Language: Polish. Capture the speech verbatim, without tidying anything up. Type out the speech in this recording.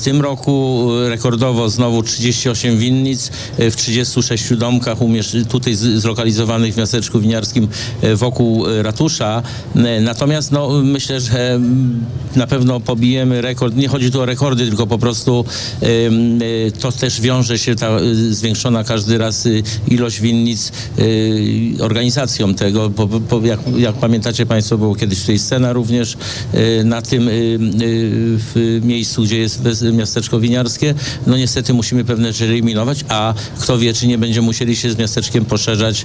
tym roku rekordowo znowu trzydzieści osiem winnic w trzydziestu sześciu domkach tutaj zlokalizowanych w miasteczku winiarskim wokół ratusza. Natomiast no, myślę, że na pewno pobijemy rekord. Nie chodzi tu o rekordy, tylko po prostu to też wiąże się ta zwiększona każdy raz ilość winnic organizacją tego, bo, bo jak, jak pamiętacie Państwo, było kiedyś tutaj scena również na tym w miejscu, gdzie jest miasteczko winiarskie. No niestety musimy pewne rzeczy eliminować, a kto wie, czy nie będziemy musieli się z miasteczkiem poszerzać